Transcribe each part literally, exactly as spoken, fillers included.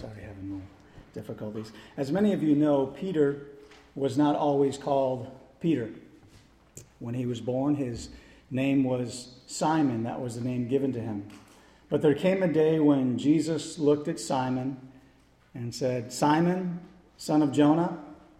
Sorry, having no difficulties. As many of you know, Peter was not always called Peter. When he was born, his name was Simon. That was the name given to him. But there came a day when Jesus looked at Simon and said, "Simon, son of Jonah,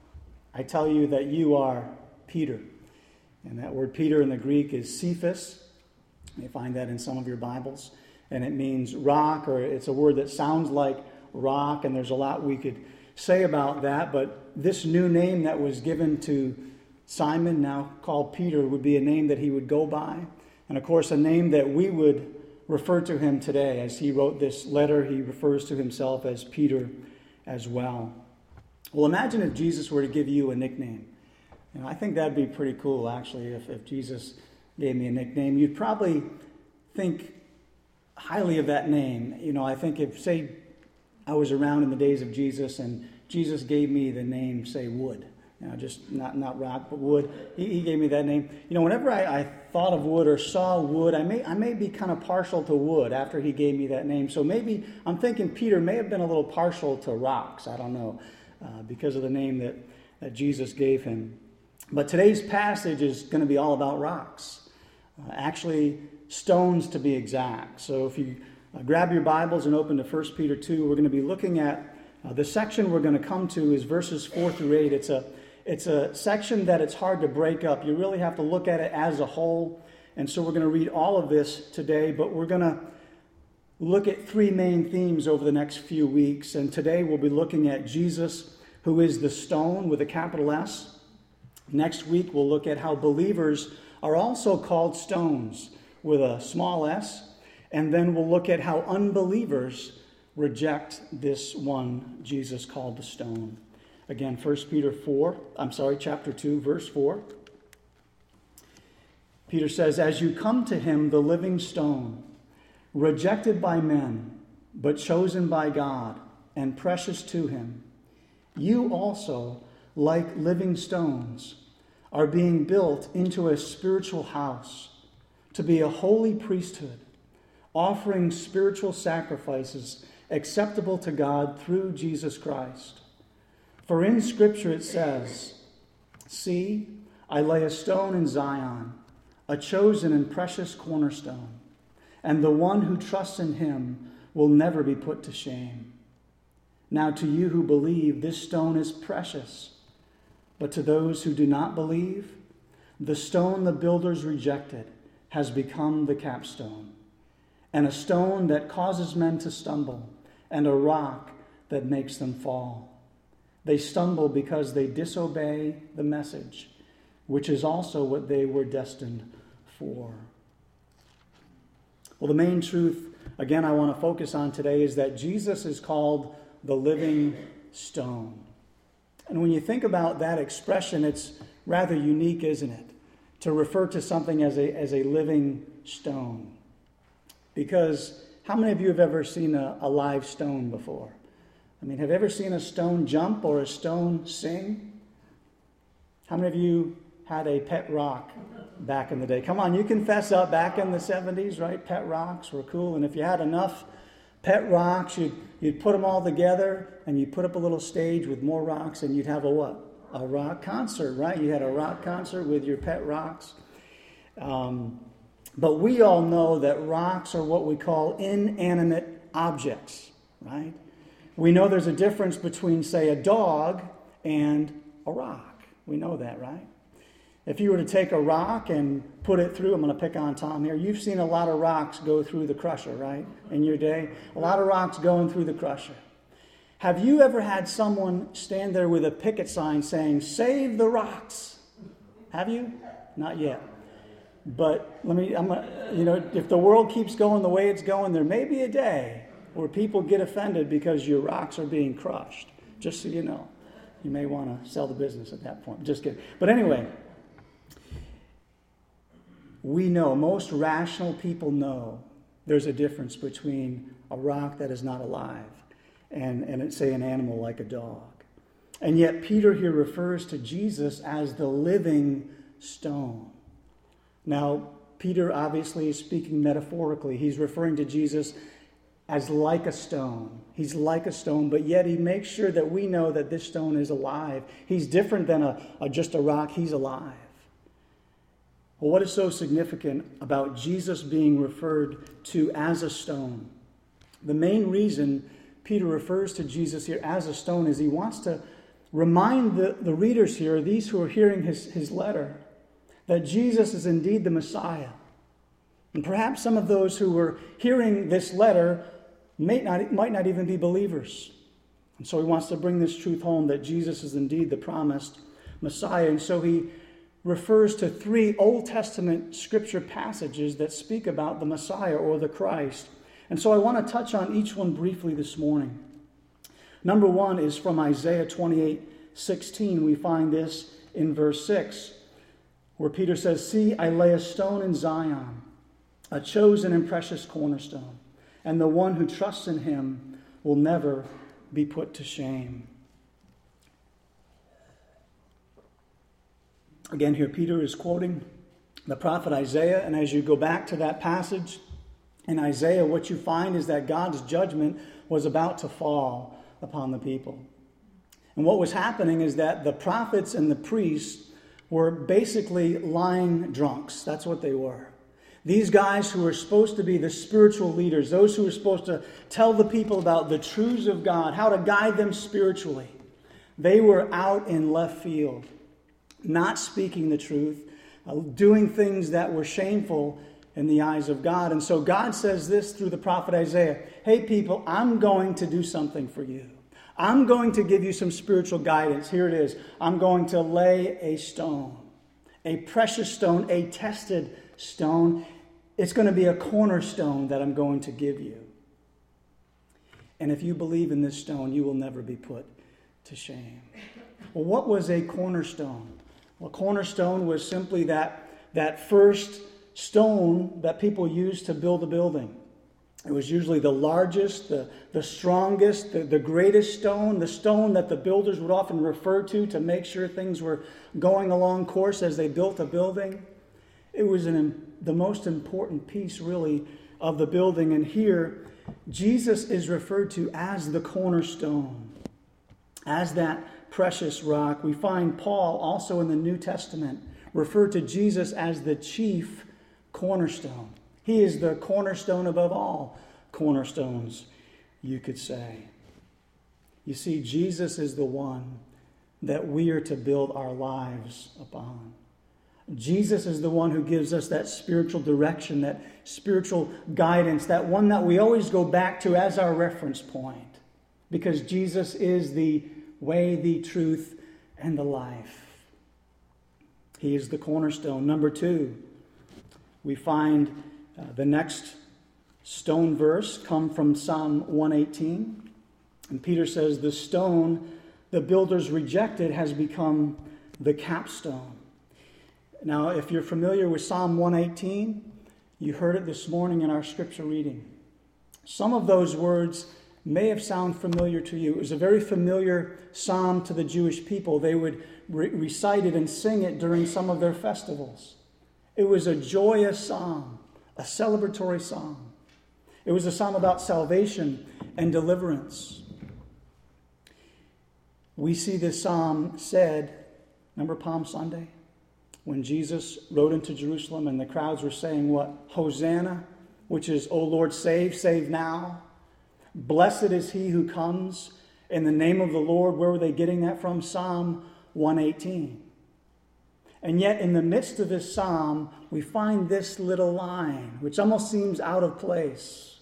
I tell you that you are Peter." And that word Peter in the Greek is Cephas. You may find that in some of your Bibles. And it means rock, or it's a word that sounds like rock, and there's a lot we could say about that. But this new name that was given to Simon, now called Peter, would be a name that he would go by. And of course, a name that we would refer to him today. As he wrote this letter, he refers to himself as Peter as well. Well, imagine if Jesus were to give you a nickname. You know, I think that'd be pretty cool, actually, if, if Jesus gave me a nickname. You'd probably think highly of that name. You know, I think if, say, I was around in the days of Jesus and Jesus gave me the name, say, Wood. You know, just not, not rock, but wood. He, he gave me that name. You know, whenever I, I thought of wood or saw wood, I may I may be kind of partial to wood after he gave me that name. So maybe I'm thinking Peter may have been a little partial to rocks. I don't know, uh, because of the name that, that Jesus gave him. But today's passage is going to be all about rocks. Uh, actually, stones to be exact. So if you uh, grab your Bibles and open to First Peter two, we're going to be looking at uh, the section we're going to come to is verses four through eight. It's a It's a section that it's hard to break up. You really have to look at it as a whole. And so we're going to read all of this today, but we're going to look at three main themes over the next few weeks. And today we'll be looking at Jesus, who is the stone with a capital S. Next week we'll look at how believers are also called stones with a small s. And then we'll look at how unbelievers reject this one Jesus called the stone. Again, First Peter four, I'm sorry, chapter two, verse four. Peter says, "As you come to him, the living stone, rejected by men, but chosen by God and precious to him, you also, like living stones, are being built into a spiritual house to be a holy priesthood, offering spiritual sacrifices acceptable to God through Jesus Christ. For in Scripture it says, 'See, I lay a stone in Zion, a chosen and precious cornerstone, and the one who trusts in him will never be put to shame.' Now to you who believe, this stone is precious. But to those who do not believe, the stone the builders rejected has become the capstone, and a stone that causes men to stumble, and a rock that makes them fall. They stumble because they disobey the message, which is also what they were destined for." Well, the main truth, again, I want to focus on today is that Jesus is called the living stone. And when you think about that expression, it's rather unique, isn't it? To refer to something as a, as a living stone. Because how many of you have ever seen a, a live stone before? I mean, have you ever seen a stone jump or a stone sing? How many of you had a pet rock back in the day? Come on, you confess up, back in the seventies, right? Pet rocks were cool. And if you had enough pet rocks, you'd, you'd put them all together and you'd put up a little stage with more rocks and you'd have a what? A rock concert, right? You had a rock concert with your pet rocks. Um, but we all know that rocks are what we call inanimate objects, right? We know there's a difference between, say, a dog and a rock. We know that, right? If you were to take a rock and put it through, I'm going to pick on Tom here. You've seen a lot of rocks go through the crusher, right? In your day. A lot of rocks going through the crusher. Have you ever had someone stand there with a picket sign saying, "Save the rocks"? Have you? Not yet. But let me, I'm gonna, you know, if the world keeps going the way it's going, there may be a day where people get offended because your rocks are being crushed. Just so you know. You may want to sell the business at that point. Just kidding. But anyway, we know, most rational people know, there's a difference between a rock that is not alive and, and say, an animal like a dog. And yet Peter here refers to Jesus as the living stone. Now, Peter obviously is speaking metaphorically. He's referring to Jesus as like a stone. He's like a stone, but yet he makes sure that we know that this stone is alive. He's different than a, a just a rock. He's alive. Well, what is so significant about Jesus being referred to as a stone? The main reason Peter refers to Jesus here as a stone is he wants to remind the, the readers here, these who are hearing his, his letter, that Jesus is indeed the Messiah. And perhaps some of those who were hearing this letter may not, might not even be believers. And so he wants to bring this truth home that Jesus is indeed the promised Messiah. And so he refers to three Old Testament scripture passages that speak about the Messiah or the Christ. And so I want to touch on each one briefly this morning. Number one is from Isaiah twenty-eight sixteen. We find this in verse six, where Peter says, "See, I lay a stone in Zion, a chosen and precious cornerstone, and the one who trusts in him will never be put to shame." Again, here Peter is quoting the prophet Isaiah, and as you go back to that passage in Isaiah, what you find is that God's judgment was about to fall upon the people. And what was happening is that the prophets and the priests were basically lying drunks. That's what they were. These guys who were supposed to be the spiritual leaders, those who were supposed to tell the people about the truths of God, how to guide them spiritually, they were out in left field, not speaking the truth, uh, doing things that were shameful in the eyes of God. And so God says this through the prophet Isaiah, "Hey people, I'm going to do something for you. I'm going to give you some spiritual guidance. Here it is. I'm going to lay a stone, a precious stone, a tested stone. It's going to be a cornerstone that I'm going to give you. And if you believe in this stone, you will never be put to shame." Well, what was a cornerstone? Well, a cornerstone was simply that, that first stone that people used to build a building. It was usually the largest, the, the strongest, the, the greatest stone, the stone that the builders would often refer to to make sure things were going along course as they built a building. It was an, the most important piece, really, of the building. And here, Jesus is referred to as the cornerstone, as that precious rock. We find Paul also in the New Testament refer to Jesus as the chief cornerstone. He is the cornerstone above all cornerstones, you could say. You see, Jesus is the one that we are to build our lives upon. Jesus is the one who gives us that spiritual direction, that spiritual guidance, that one that we always go back to as our reference point. Because Jesus is the way, the truth, and the life. He is the cornerstone. Number two, we find uh, the next stone verse come from Psalm one eighteen. And Peter says, "The stone the builders rejected has become the capstone." Now, if you're familiar with Psalm one eighteen, you heard it this morning in our scripture reading. Some of those words may have sounded familiar to you. It was a very familiar psalm to the Jewish people. They would re- recite it and sing it during some of their festivals. It was a joyous psalm, a celebratory psalm. It was a psalm about salvation and deliverance. We see this psalm said, remember Palm Sunday? When Jesus rode into Jerusalem and the crowds were saying what? Hosanna, which is, "O Lord, save, save now. Blessed is he who comes in the name of the Lord." Where were they getting that from? Psalm one eighteen. And yet in the midst of this psalm, we find this little line, which almost seems out of place.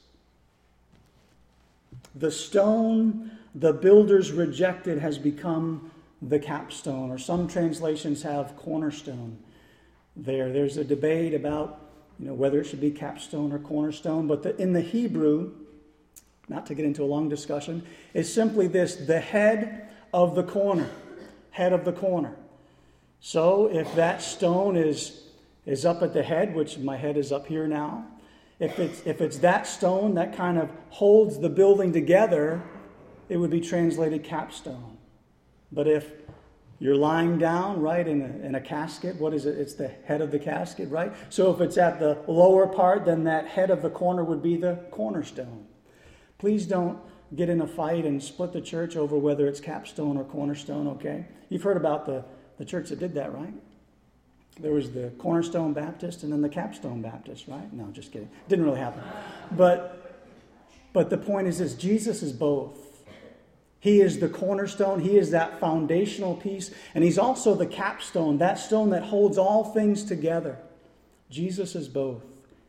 "The stone the builders rejected has become the capstone," or some translations have cornerstone there. There's a debate about, you know, whether it should be capstone or cornerstone, but the, in the Hebrew, not to get into a long discussion, is simply this: the head of the corner. Head of the corner. So if that stone is, is up at the head, which my head is up here now, if it's, if it's that stone that kind of holds the building together, it would be translated capstone. But if you're lying down, right, in a, in a casket, what is it? It's the head of the casket, right? So if it's at the lower part, then that head of the corner would be the cornerstone. Please don't get in a fight and split the church over whether it's Capstone or Cornerstone, okay? You've heard about the, the church that did that, right? There was the Cornerstone Baptist and then the Capstone Baptist, right? No, just kidding. Didn't really happen. But, but the point is this, Jesus is both. He is the cornerstone. He is that foundational piece. And he's also the capstone, that stone that holds all things together. Jesus is both.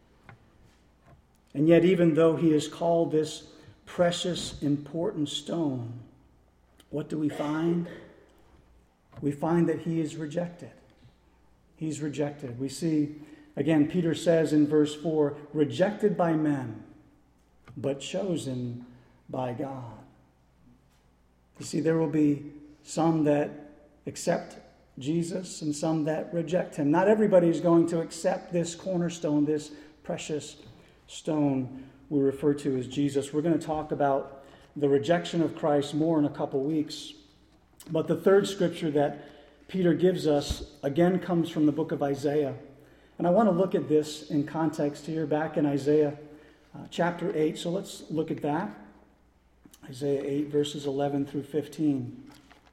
And yet, even though he is called this precious, important stone, what do we find? We find that he is rejected. He's rejected. We see, again, Peter says in verse four, rejected by men, but chosen by God. You see, there will be some that accept Jesus and some that reject him. Not everybody is going to accept this cornerstone, this precious stone we refer to as Jesus. We're going to talk about the rejection of Christ more in a couple weeks. But the third scripture that Peter gives us, again, comes from the book of Isaiah. And I want to look at this in context here, back in Isaiah uh, chapter eight. So let's look at that. Isaiah eight, verses eleven through fifteen.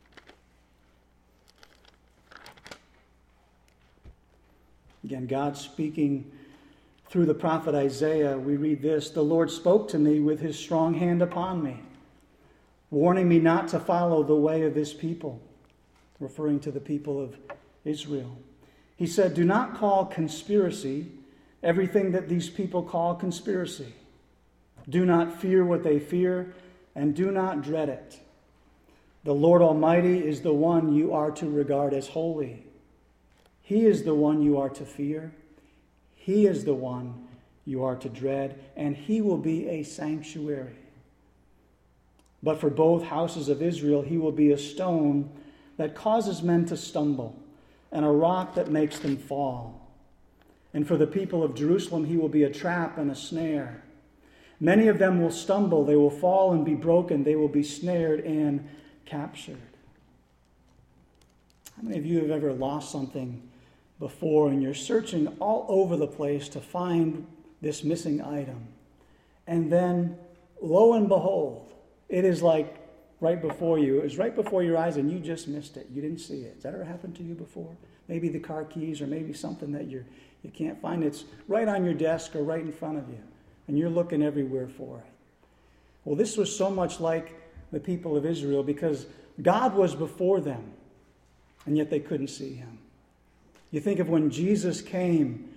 Again, God speaking through the prophet Isaiah. We read this, "The Lord spoke to me with his strong hand upon me, warning me not to follow the way of this people," referring to the people of Israel. He said, "Do not call conspiracy everything that these people call conspiracy. Do not fear what they fear, and do not dread it. The Lord Almighty is the one you are to regard as holy. He is the one you are to fear. He is the one you are to dread, and he will be a sanctuary. But for both houses of Israel, he will be a stone that causes men to stumble, and a rock that makes them fall. And for the people of Jerusalem, he will be a trap and a snare. Many of them will stumble, they will fall and be broken, they will be snared and captured." How many of you have ever lost something before and you're searching all over the place to find this missing item? And then, lo and behold, it is like right before you. It was right before your eyes and you just missed it. You didn't see it. Has that ever happened to you before? Maybe the car keys or maybe something that you're, you can't find. It's right on your desk or right in front of you. And you're looking everywhere for it. Well, this was so much like the people of Israel because God was before them, and yet they couldn't see him. You think of when Jesus came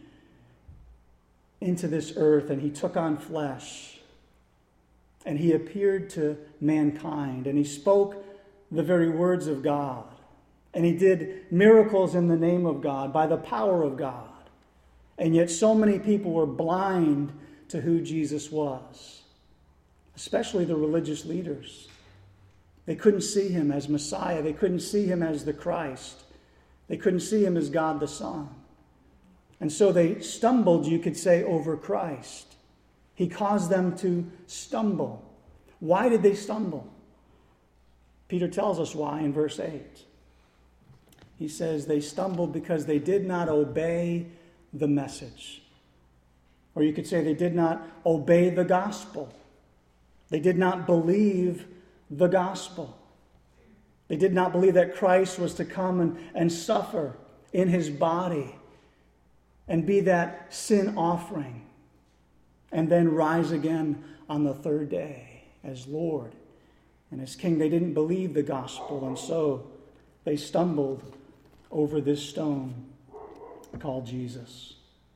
into this earth and he took on flesh, and he appeared to mankind, and he spoke the very words of God, and he did miracles in the name of God, by the power of God. And yet so many people were blind to who Jesus was, especially the religious leaders. They couldn't see him as Messiah. They couldn't see him as the Christ. They couldn't see him as God the Son. And so they stumbled, you could say, over Christ. He caused them to stumble. Why did they stumble? Peter tells us why in verse eight. He says they stumbled because they did not obey the message. Or you could say they did not obey the gospel. They did not believe the gospel. They did not believe that Christ was to come and, and suffer in his body and be that sin offering and then rise again on the third day as Lord and as King. They didn't believe the gospel, and so they stumbled over this stone called Jesus.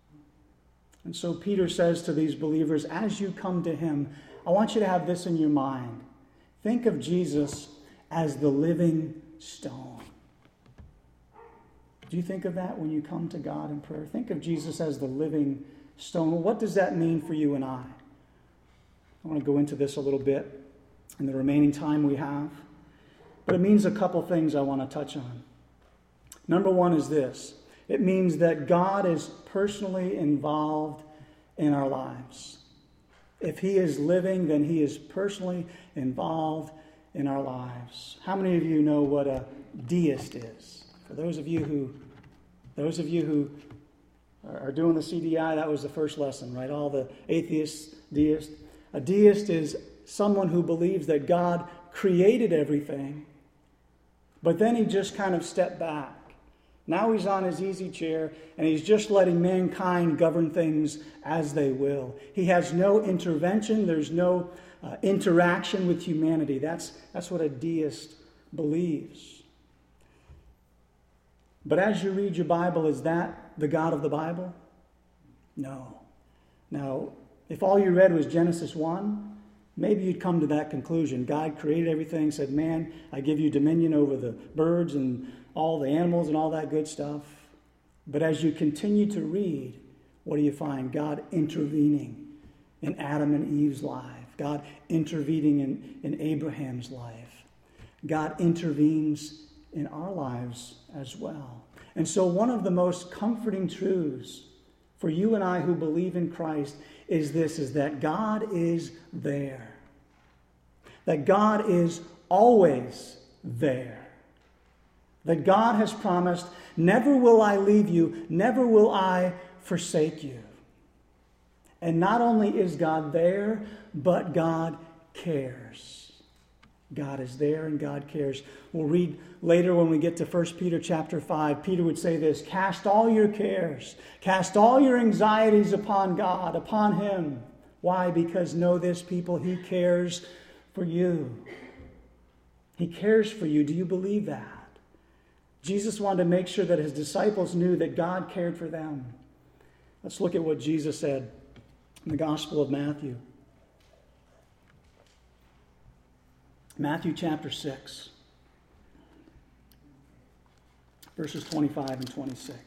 And so Peter says to these believers, as you come to him, I want you to have this in your mind. Think of Jesus as the living stone. Do you think of that when you come to God in prayer? Think of Jesus as the living stone. Well, what does that mean for you and I? I want to go into this a little bit in the remaining time we have. But it means a couple things I want to touch on. Number one is this. It means that God is personally involved in our lives. If he is living, then he is personally involved in our lives. How many of you know what a deist is? For those of you who, those of you who are doing the C D I, that was the first lesson, right? All the atheists, deists. A deist is someone who believes that God created everything, but then he just kind of stepped back. Now he's on his easy chair, and he's just letting mankind govern things as they will. He has no intervention. There's no uh, interaction with humanity. That's, that's what a deist believes. But as you read your Bible, is that the God of the Bible? No. Now, if all you read was Genesis one, maybe you'd come to that conclusion. God created everything, said, man, I give you dominion over the birds and all the animals and all that good stuff. But as you continue to read, what do you find? God intervening in Adam and Eve's life. God intervening in, in Abraham's life. God intervenes in our lives as well. And so one of the most comforting truths for you and I who believe in Christ is this, is that God is there. That God is always there. That God has promised, never will I leave you, never will I forsake you. And not only is God there, but God cares. God is there and God cares. We'll read later when we get to First Peter chapter five. Peter would say this, cast all your cares, cast all your anxieties upon God, upon Him. Why? Because know this, people, He cares for you. He cares for you. Do you believe that? Jesus wanted to make sure that His disciples knew that God cared for them. Let's look at what Jesus said in the Gospel of Matthew. Matthew chapter six, verses twenty-five and twenty-six.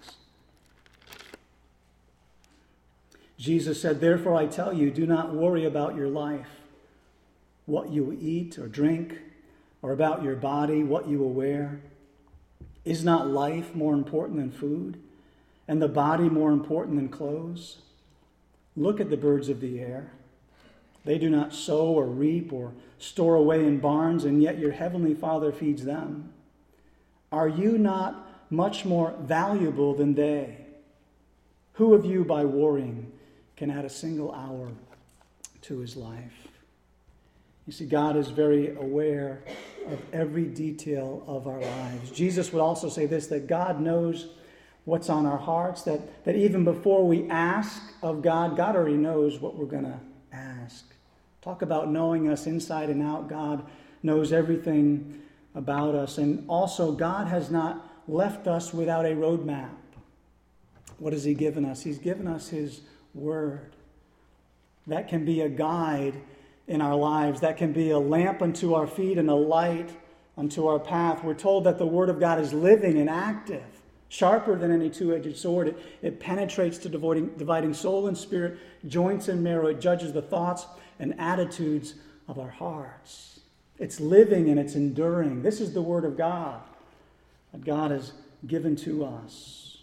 Jesus said, therefore I tell you, do not worry about your life, what you will eat or drink, or about your body, what you will wear. Is not life more important than food, and the body more important than clothes? Look at the birds of the air. They do not sow or reap or store away in barns, and yet your heavenly Father feeds them. Are you not much more valuable than they? Who of you, by worrying, can add a single hour to his life? You see, God is very aware of every detail of our lives. Jesus would also say this, that God knows what's on our hearts, that, that even before we ask of God, God already knows what we're going to ask. Talk about knowing us inside and out. God knows everything about us. And also, God has not left us without a roadmap. What has He given us? He's given us His Word. That can be a guide in our lives. That can be a lamp unto our feet and a light unto our path. We're told that the Word of God is living and active, sharper than any two-edged sword. It, it penetrates to dividing, dividing soul and spirit, joints and marrow. It judges the thoughts and attitudes of our hearts. It's living and it's enduring. This is the Word of God that God has given to us.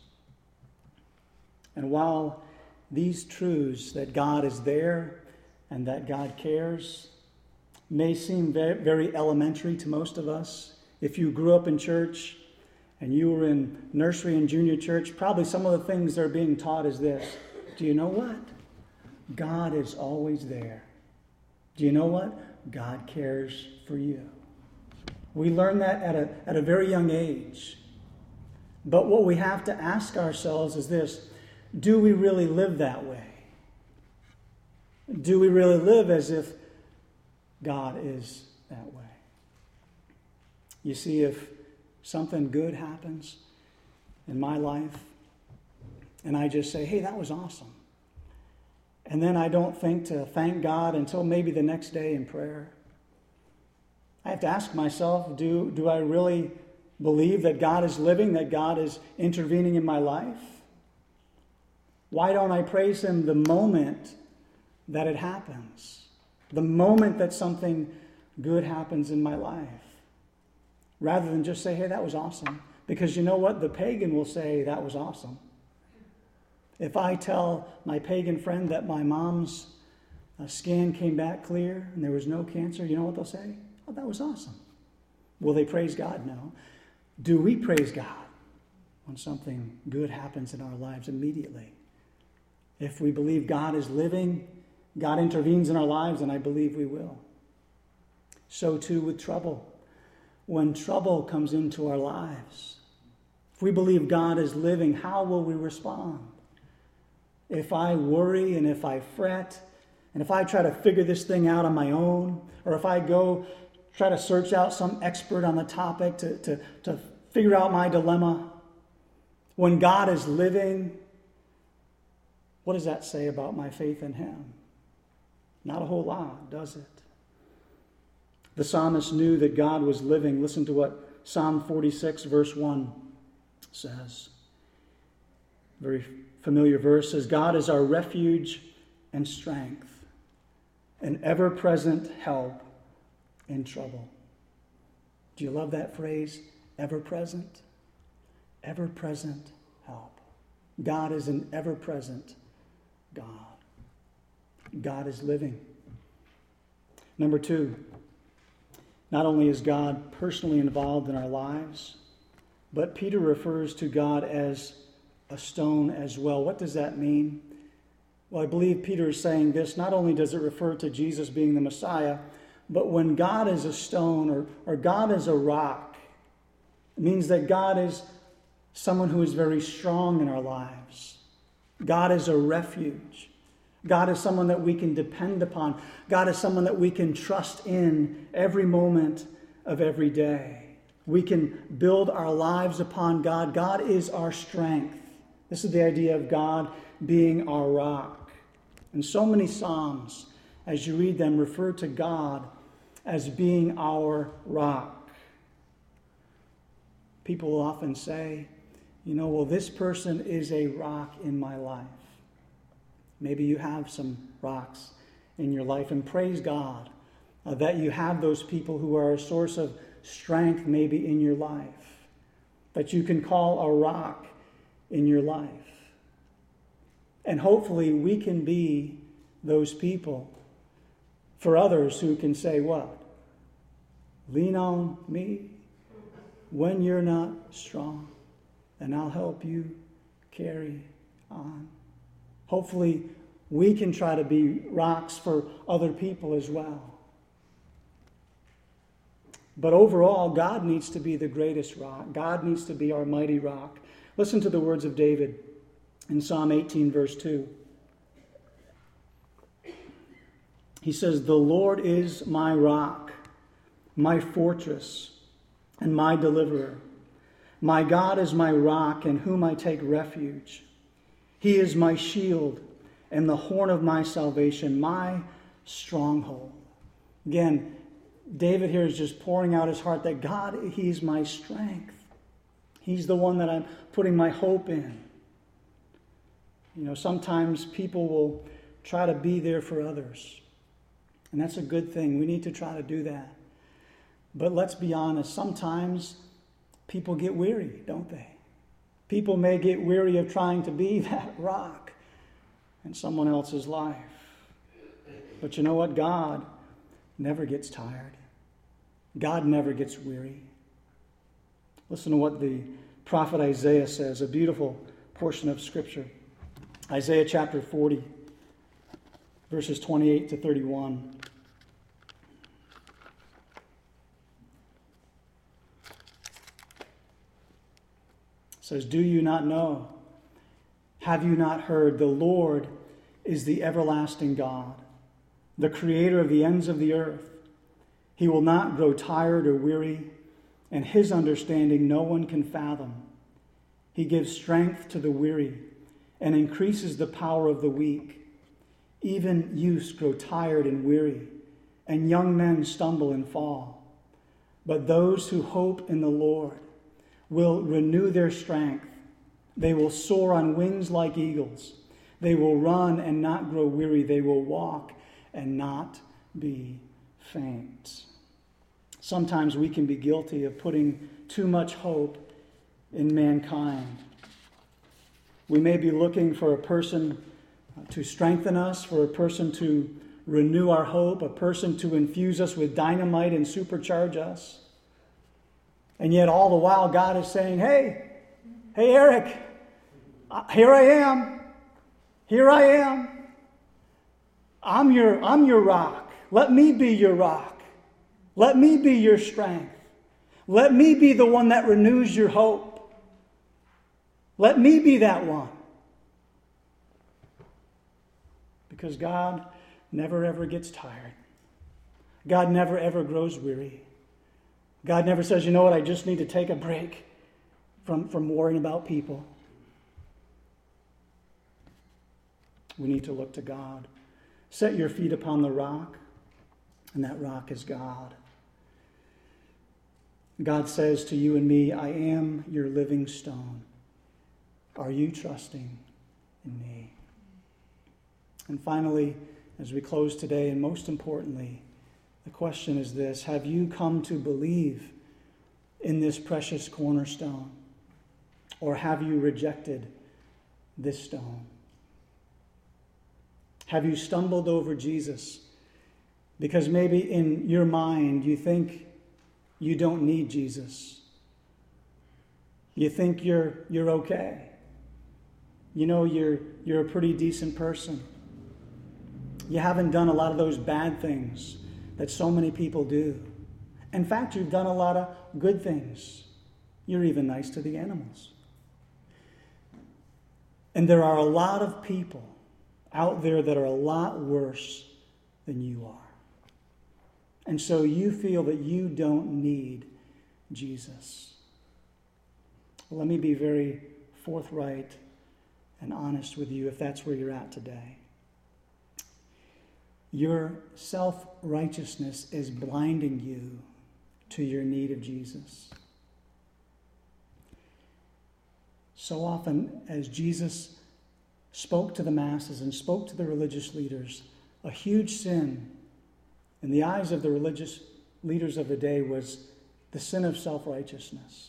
And while these truths, that God is there and that God cares, may seem very, very elementary to most of us, if you grew up in church and you were in nursery and junior church, probably some of the things that are being taught is this. Do you know what? God is always there. Do you know what? God cares for you. We learn that at a, at a very young age. But what we have to ask ourselves is this. Do we really live that way? Do we really live as if God is that way? You see, if something good happens in my life, and I just say, hey, that was awesome. And then I don't think to thank God until maybe the next day in prayer. I have to ask myself, do, do I really believe that God is living, that God is intervening in my life? Why don't I praise Him the moment that it happens? The moment that something good happens in my life? Rather than just say, hey, that was awesome. Because you know what? The pagan will say, that was awesome. If I tell my pagan friend that my mom's uh, scan came back clear and there was no cancer, you know what they'll say? Oh, that was awesome. Will they praise God? No. Do we praise God when something good happens in our lives immediately? If we believe God is living, God intervenes in our lives, and I believe we will. So too with trouble. When trouble comes into our lives, if we believe God is living, how will we respond? If I worry and if I fret, and if I try to figure this thing out on my own, or if I go try to search out some expert on the topic to, to, to figure out my dilemma, when God is living, what does that say about my faith in him? Not a whole lot, does it? The psalmist knew that God was living. Listen to what Psalm forty-six, verse one says. Very familiar verse says, God is our refuge and strength, an ever-present help in trouble. Do you love that phrase? Ever-present? Ever-present help. God is an ever-present God. God is living. Number two, not only is God personally involved in our lives, but Peter refers to God as a stone as well. What does that mean? Well, I believe Peter is saying this. Not only does it refer to Jesus being the Messiah, but when God is a stone or, or God is a rock, it means that God is someone who is very strong in our lives. God is a refuge. God is someone that we can depend upon. God is someone that we can trust in every moment of every day. We can build our lives upon God. God is our strength. This is the idea of God being our rock. And so many Psalms, as you read them, refer to God as being our rock. People will often say, you know, well, this person is a rock in my life. Maybe you have some rocks in your life, and praise God uh, that you have those people who are a source of strength maybe in your life, that you can call a rock in your life. And hopefully we can be those people for others who can say what? Lean on me when you're not strong, and I'll help you carry on. Hopefully we can try to be rocks for other people as well. But overall, God needs to be the greatest rock. God needs to be our mighty rock. Listen to the words of David in Psalm eighteen, verse two. He says, "The Lord is my rock, my fortress, and my deliverer. My God is my rock, in whom I take refuge. He is my shield and the horn of my salvation, my stronghold." Again, David here is just pouring out his heart that God, he's my strength. He's the one that I'm putting my hope in. You know, sometimes people will try to be there for others. And that's a good thing. We need to try to do that. But let's be honest, sometimes people get weary, don't they? People may get weary of trying to be that rock in someone else's life. But you know what? God never gets tired. God never gets weary. Listen to what the prophet Isaiah says, a beautiful portion of Scripture. Isaiah chapter forty, verses twenty-eight to thirty-one. It says, "Do you not know? Have you not heard? The Lord is the everlasting God, the creator of the ends of the earth. He will not grow tired or weary, and his understanding no one can fathom. He gives strength to the weary and increases the power of the weak. Even youths grow tired and weary, and young men stumble and fall. But those who hope in the Lord will renew their strength. They will soar on wings like eagles. They will run and not grow weary. They will walk and not be faint." Sometimes we can be guilty of putting too much hope in mankind. We may be looking for a person to strengthen us, for a person to renew our hope, a person to infuse us with dynamite and supercharge us. And yet all the while God is saying, hey, hey Eric, here I am. Here I am. I'm your, I'm your rock. Let me be your rock. Let me be your strength. Let me be the one that renews your hope. Let me be that one. Because God never ever gets tired. God never ever grows weary. God never says, you know what, I just need to take a break from, from worrying about people. We need to look to God. Set your feet upon the rock, and that rock is God. God says to you and me, I am your living stone. Are you trusting in me? And finally, as we close today, and most importantly, the question is this: have you come to believe in this precious cornerstone? Or have you rejected this stone? Have you stumbled over Jesus because maybe in your mind you think you don't need Jesus? You think you're you're okay. You know you're you're a pretty decent person. You haven't done a lot of those bad things that so many people do. In fact, you've done a lot of good things. You're even nice to the animals. And there are a lot of people out there that are a lot worse than you are. And so you feel that you don't need Jesus. Well, let me be very forthright and honest with you if that's where you're at today. Your self-righteousness is blinding you to your need of Jesus. So often, as Jesus spoke to the masses and spoke to the religious leaders, a huge sin in the eyes of the religious leaders of the day was the sin of self-righteousness.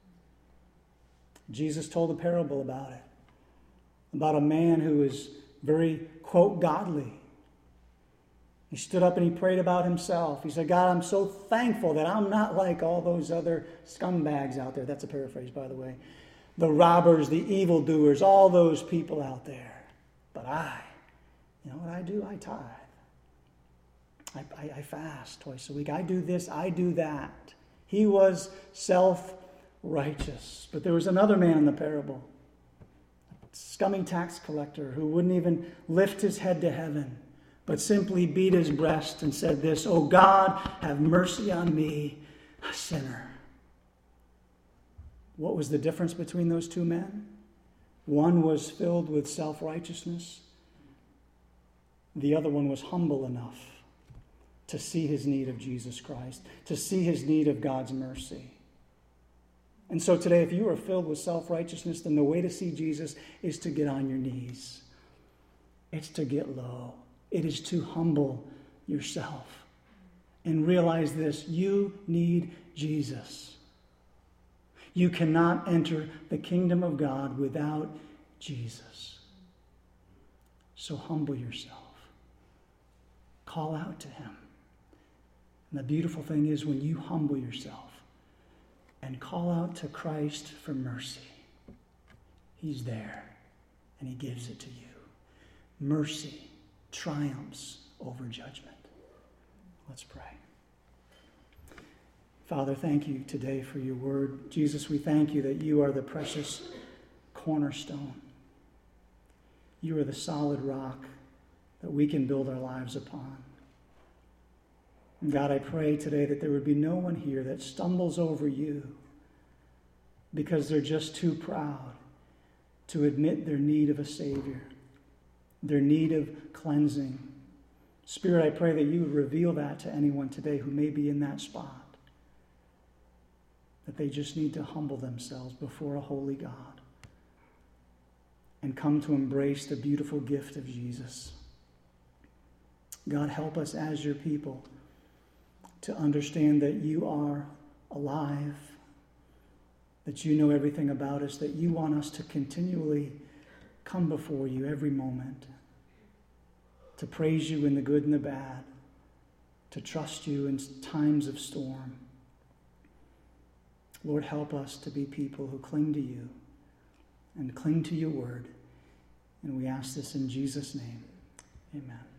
Jesus told a parable about it, about a man who was very, quote, godly. He stood up and he prayed about himself. He said, God, I'm so thankful that I'm not like all those other scumbags out there. That's a paraphrase, by the way. The robbers, the evildoers, all those people out there. But I, you know what I do? I tithe. I, I, I fast twice a week. I do this, I do that. He was self-righteous. But there was another man in the parable, a scummy tax collector who wouldn't even lift his head to heaven, but simply beat his breast and said this, "Oh God, have mercy on me, a sinner." What was the difference between those two men? One was filled with self-righteousness. The other one was humble enough to see his need of Jesus Christ, to see his need of God's mercy. And so today, if you are filled with self-righteousness, then the way to see Jesus is to get on your knees. It's to get low. It is to humble yourself and realize this: you need Jesus. You cannot enter the kingdom of God without Jesus. So humble yourself. Call out to him. And the beautiful thing is, when you humble yourself and call out to Christ for mercy, he's there and he gives it to you. Mercy triumphs over judgment. Let's pray. Father, thank you today for your word. Jesus, we thank you that you are the precious cornerstone. You are the solid rock that we can build our lives upon. And God, I pray today that there would be no one here that stumbles over you because they're just too proud to admit their need of a Savior, their need of cleansing. Spirit, I pray that you would reveal that to anyone today who may be in that spot, that they just need to humble themselves before a holy God and come to embrace the beautiful gift of Jesus. God, help us as your people to understand that you are alive, that you know everything about us, that you want us to continually come before you every moment, to praise you in the good and the bad, to trust you in times of storm. Lord, help us to be people who cling to you and cling to your word. And we ask this in Jesus' name. Amen.